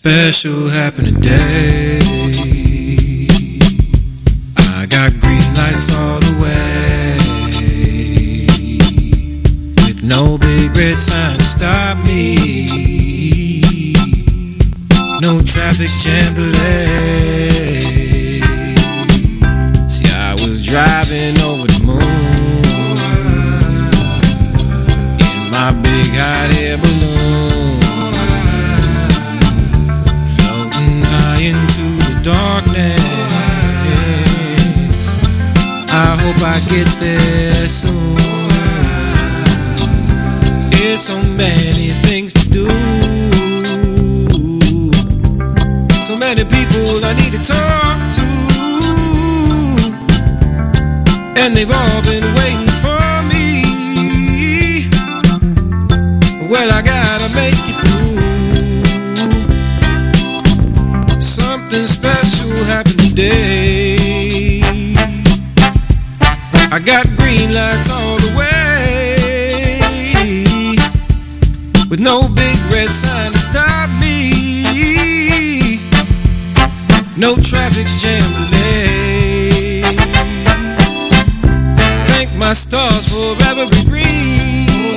special happened today. I got green lights all the way, with no big red sign to stop me, no traffic jam delay. See, I was driving over the moon in my big hot air balloon, floating high into the darkness. I hope I get there soon. There's so many things to do, so many people I need to talk to, and they've all been waiting for me. Well, I gotta make it through. Something special happened today. I got green lights all the way, with no big red sign to stop me, no traffic jam delay. Thank my stars for every green.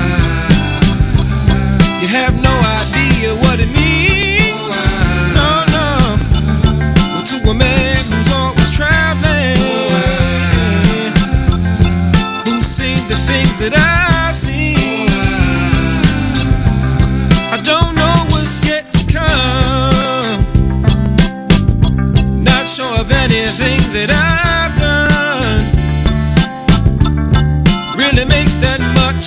You have no idea what it means. No, no. Well, to a man who's always traveling, who's seen the things that I've seen, I don't know what's yet to come. Not sure of anything that I've done really makes that much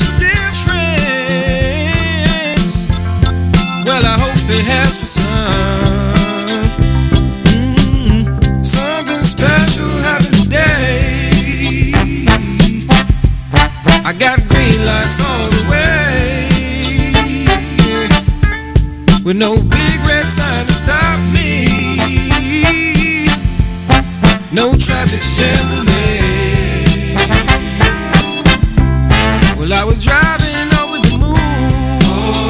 difference. Well, I hope it has for some. Something special happened today. I got green lights all the way, with no big red sign to stop me, no traffic jam delay. Well, I was driving over the moon,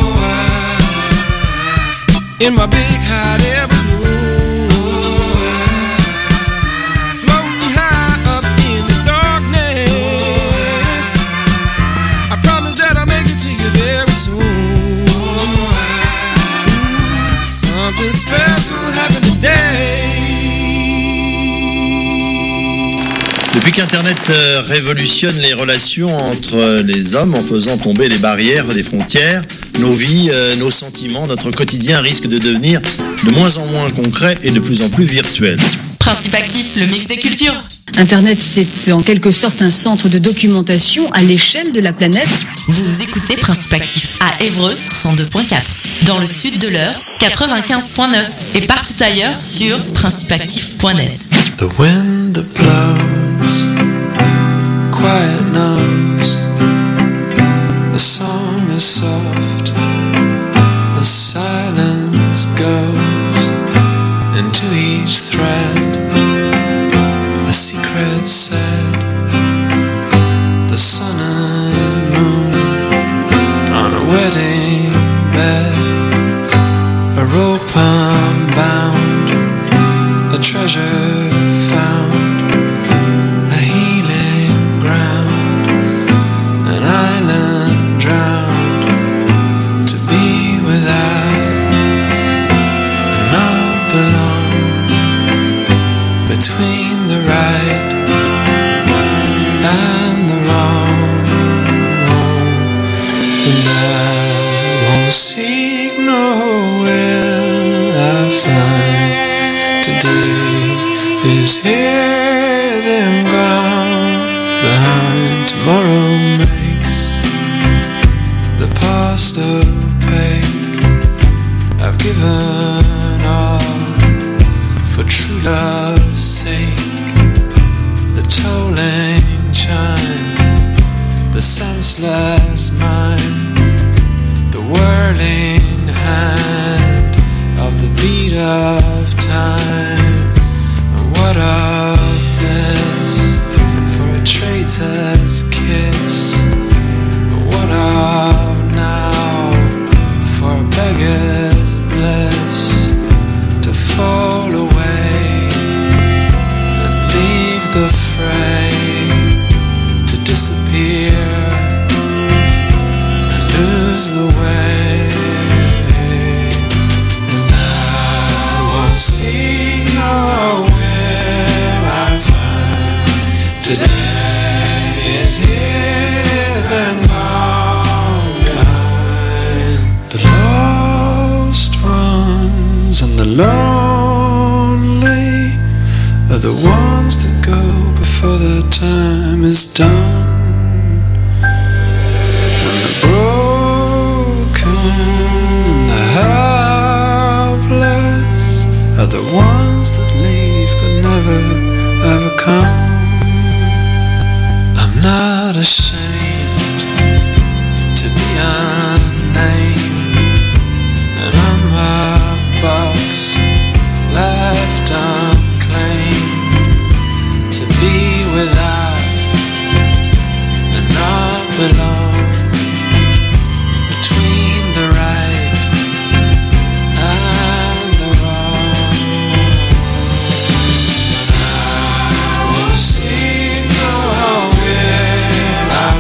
in my big hot air balloon, floating high up in the darkness. I promise that I'll make it to you very soon. Something special happened today. Depuis qu'Internet révolutionne les relations entre les hommes en faisant tomber les barrières des frontières, nos vies, nos sentiments, notre quotidien risquent de devenir de moins en moins concrets et de plus en plus virtuels. Principe actif, le mix des cultures. Internet, c'est en quelque sorte un centre de documentation à l'échelle de la planète. Vous écoutez Principe actif à Évreux, 102.4. Dans le sud de l'Eure, 95.9. Et partout ailleurs sur principeactif.net. The wind that blows, quiet knows. The song is soft, the silence goes into each thread. A secret said, the sun and moon on a wedding bed, a rope unbound, a treasure found, a healing ground, an island drowned, to be without and not belong, between the right and the wrong. And I won't seek nowhere I find today is here, then gone behind. Tomorrow makes the past opaque. I've given all for true love's sake. The tolling chime, the senseless mind, the whirling hand of the beat of time. What of this for a traitor's kiss? What of now for a beggar's bliss? Today is here and gone behind. The lost ones and the lonely are the ones that go before their time is done. And the broken and the helpless are the ones that leave but never ever come. I'm not ashamed to be unnamed, and I'm a box left unclaimed, to be without and not belong, between the right and the wrong. But I will sing the whole way I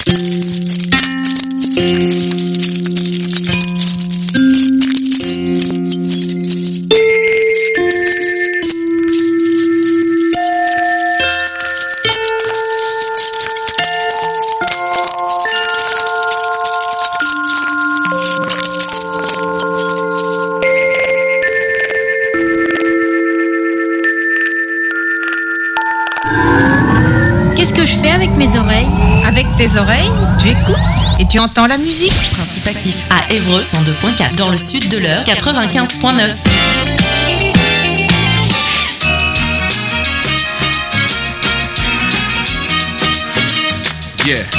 Qu'est-ce que je fais avec mes oreilles? Avec tes oreilles, tu écoutes et tu entends la musique. Principe actif à Évreux 102.4. Dans le sud de l'Eure 95.9. Yeah.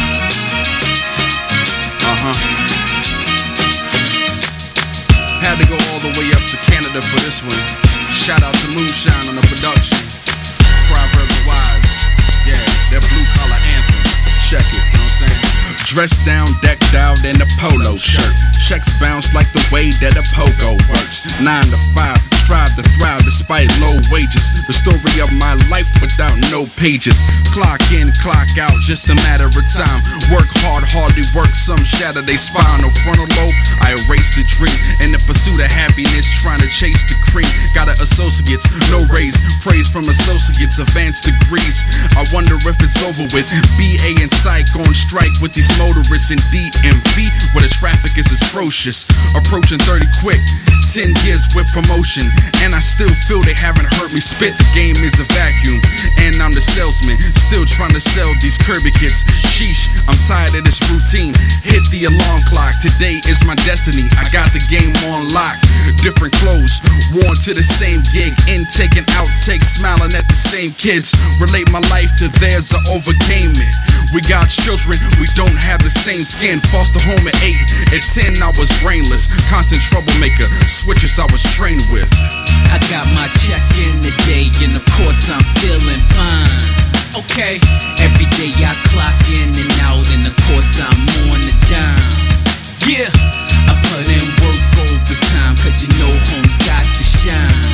Had to go all the way up to Canada for this one. Shout out to Moonshine on the production. Proverbs are wise. Yeah, that blue collar anthem. Check it, you know what I'm saying? Dressed down, decked out in a polo shirt. Checks bounce like the way that a pogo works. 9 to 5, strive to thrive despite low wages. The story of my life without no pages. Clock in, clock out, just a matter of time. Work hard, hardly work, some shatter they spinal frontal lobe. I erase the dream in the pursuit of happiness, trying to chase the cream. Got an associates, no raise, praise from associates, advanced degrees. I wonder if it's over with. BA and Psych on strike with these motorists in DMV, where the traffic is atrocious. Approaching 30 quick, 10 years with promotion, and I still feel they haven't heard me spit. The game is a vacuum, and I'm the salesman, still trying to sell these Kirby kits. Sheesh, I'm tired of this routine. Hit the alarm clock, today is my destiny. I got the game on lock. Different clothes, worn to the same gig. Intake and outtake, smiling at the same kids. Relate my life to theirs, I overcame it. We got children, we don't have the same skin. Foster home at 8, at 10 I was brainless. Constant troublemaker, switches I was trained with. I got my check in the day, and of course I'm feeling fine. Okay, every day I clock in and out, and of course I'm on the dime. Yeah, I put in work overtime, cause you know home's got to shine.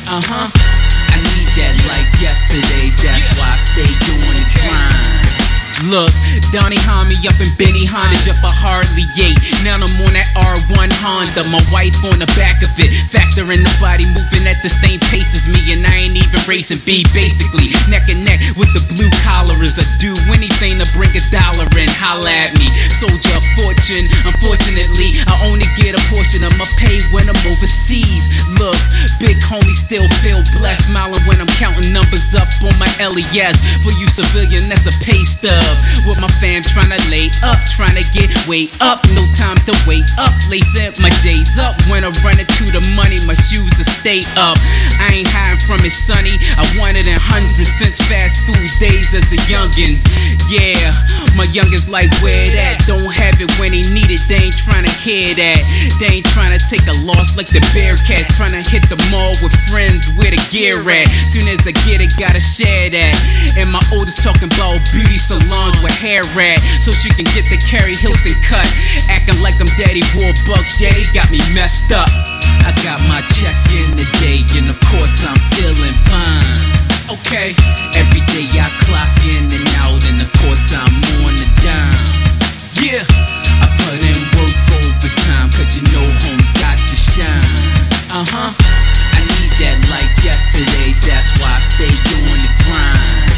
I need that like yesterday, that's why I stay on the grind. Look, Donnie Hami up in Benny Honda, just a Harley 8. Now I'm on that R1 Honda, my wife on the back of it. Factor in the body moving at the same pace as me, and I ain't even racing B. Basically, neck and neck with the blue collars. I do anything to bring $1 in, holla at me. Soldier of fortune, unfortunately, I only get a portion of my pay when I'm overseas. Look, big homie still feel blessed, smiling when I'm counting numbers up on my LES. For you civilian, that's a pay stub. With my fam trying to lay up, trying to get way up. No time to wait up, lacing my J's up. When I run into the money, my shoes will stay up. I ain't hiding from it, sonny. I wanted in hundreds since fast food days as a youngin'. Yeah, my youngins like where that. Don't have it when he need it, they ain't trying to hear that. They ain't trying to take a loss like the Bearcats. Trying to hit the mall with friends where the gear at. Soon as I get it, gotta share that. And my oldest talking about beauty salons with hair at, so she can get the Carrie Hilton cut. Acting like I'm Daddy Warbucks, yeah, they got me messed up. I got my check in the day, and of course I'm feeling fine. Okay, every day I clock in and out, and of course I'm on the dime. Yeah, I put in work overtime, cause you know home's got to shine. I need that like yesterday, that's why I stay on the grind.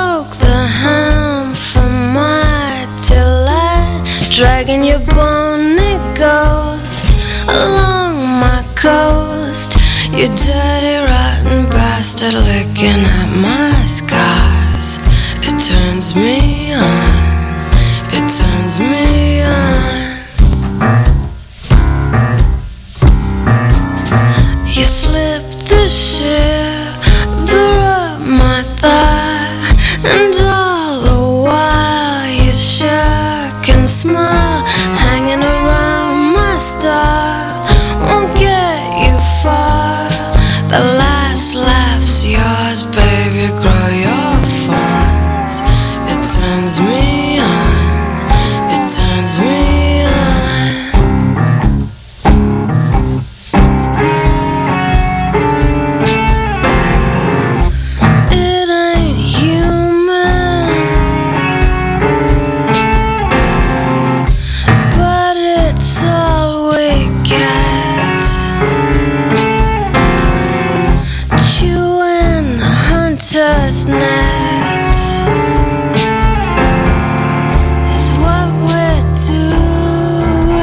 broke the hand from my delight, dragging your bony ghost along my coast. You dirty rotten bastard, licking at my scars. It turns me on, it turns me on. You slipped the shiver up my thigh, and all the while you shook and smiled, hanging around my star. Won't get you far. The last laugh's yours, baby. Grow your fawns. It turns me on. It turns me on. It ain't human, but it's all we get. Chewing hunter's net is what we're doing.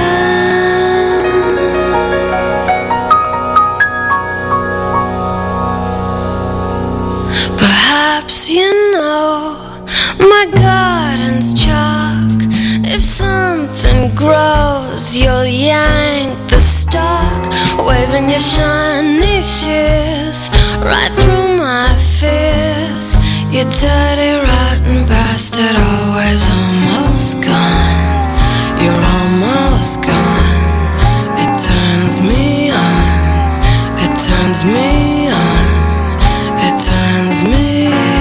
Perhaps you know my garden's chalk. If something grows, you'll yank the stalk, waving your shiny shears right through my fears. You dirty rotten bastard, always almost gone. You're almost gone. It turns me on. It turns me on. It turns me on.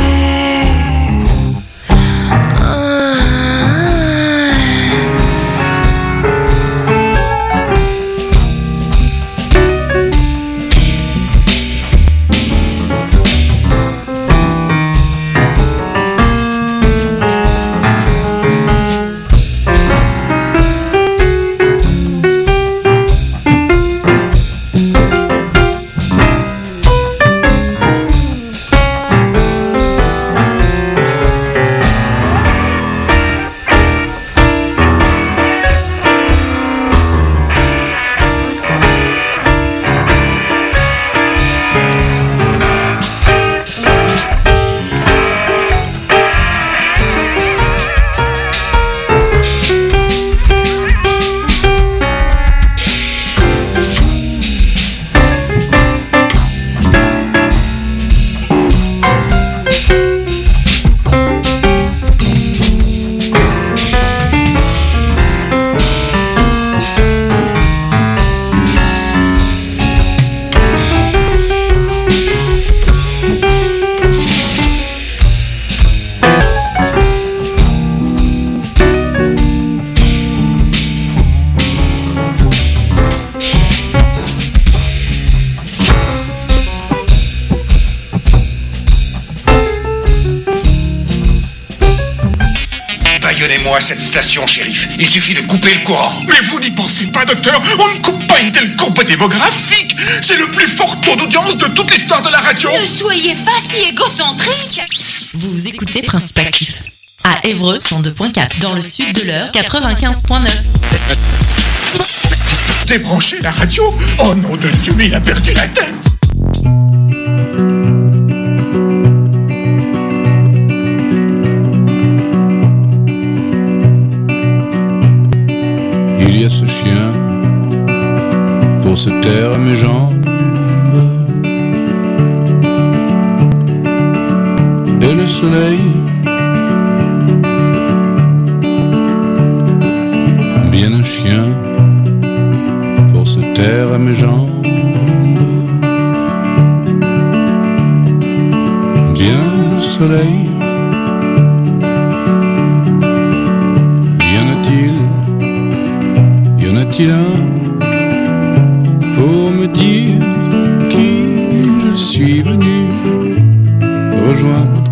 Baillonnez-moi cette station, shérif. Il suffit de couper le courant. Mais vous n'y pensez pas, docteur. On ne coupe pas une telle courbe démographique. C'est le plus fort taux d'audience de toute l'histoire de la radio. Ne soyez pas si égocentrique. Vous écoutez Principe Actif à Évreux 102.4, dans le sud de l'Eure 95.9. Débranchez la radio. Oh nom de Dieu, mais il a perdu la tête. Il y a ce chien pour se taire à mes jambes, et le soleil bien un chien pour se taire à mes jambes, bien le soleil. Y en a-t-il un pour me dire qui je suis venu rejoindre?